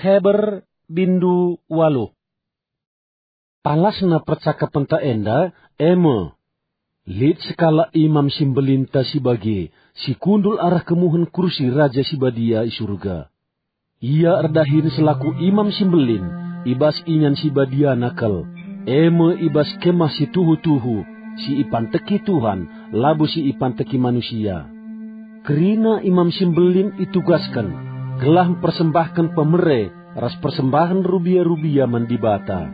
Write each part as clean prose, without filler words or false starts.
Heber bindu 8. Palasna percakapan ta enda, ema. Lid sekala imam simbelinta si bagi, si kundul arah kemuhen kursi raja si badia i surga. Ia erdahin selaku imam simbelin, ibas inyan si badia nakal. Ema ibas kemah si tuhu-tuhu, si ipanteki Tuhan, labu si ipanteki manusia. Kerina imam simbelin itugaskan, gelah persembahkan pemere, ras persembahan rubia-rubia mandibata.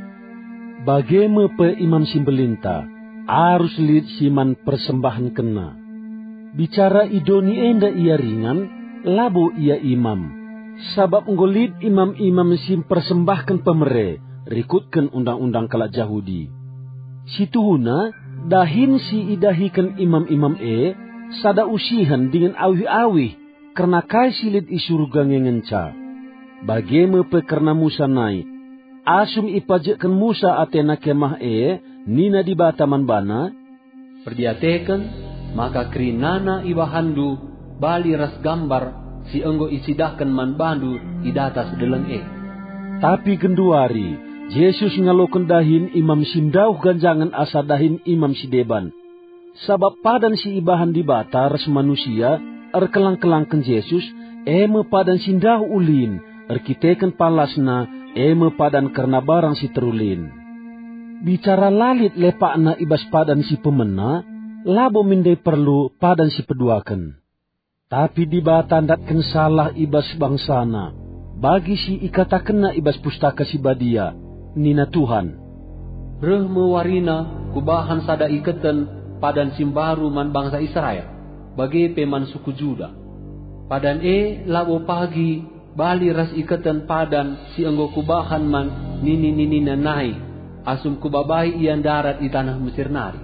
Bageme pe imam simbelinta, arus lid siman persembahan kena. Bicara idoni enda ia ringan, labu ia imam. Sabab ngolid imam-imam sim persembahkan pemere, rikutkan undang-undang kalak Yahudi. Situhuna, dahin si idahikan imam-imam sada usihan dengan awih-awih, karena kai silid isurga ngengenca. Bageme pe karena Musa naik, asum ipajekan Musa atena kemah nina di bataman bana, perdiatekan, maka krinana iwahandu, bali ras gambar, si enggo isidahkan man bandu idatas deleng Tapi genduari, Yesus ngalokan dahin imam sindauh ganjangan asa dahin imam sideban. Sabab padan si ibahan di bata ras manusia, erkelang-kelangkan Yesus, eme padan sindauh ulin, erkitekan palasna, eme padan karena barang si terulin. Bicara lalit lepakna ibas padan si pemena, labo mindai perlu padan si peduakan. Tapi di bata ndatken salah ibas bangsana, bagi si ikatakenna ibas pustaka si badia, nina Tuhan. Reh mewarina kubahan sada iketen padan simbaru man bangsa Israel, bagi peman suku Juda. Padan labo pagi bali ras iketen padan si enggo kubahan man nini nai, asum kubabai ian darat di tanah Mesir nari.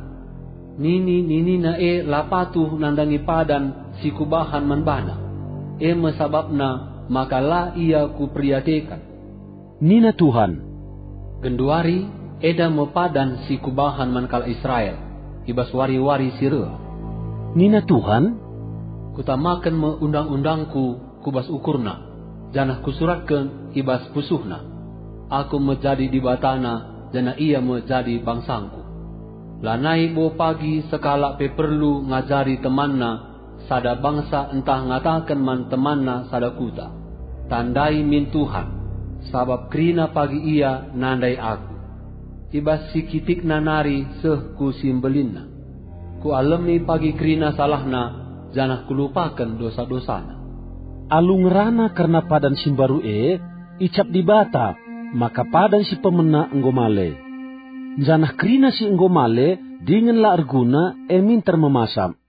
Nini na lapatuh nandangi padan si kubahan man bana. Mesababna maka la ia kupriatekan. Nina Tuhan. Genduari eda mepadan si kubahan man kala Israel, ibas wari-wari sireh. Nina Tuhan. Kutamakan me undang-undangku kubas ukurna, janah kusuratkan ibas pusuhna. Aku menjadi di batana, jana ia menjadi bangsangku. Lanai bo pagi sekala pe perlu ngajari temanna, sada bangsa entah ngatakan man temanna sada kuta. Tandai min Tuhan, sabab krina pagi ia nandai aku. Ibas sikitik nanari seh ku simbelinna. Ku alemi pagi krina salahna, janah kulupakan dosa-dosana. Alung rana karena padan simbaru icap di bata, maka padan si pemena enggomale. Janah krina si enggomale, dengan la arguna minter memasam.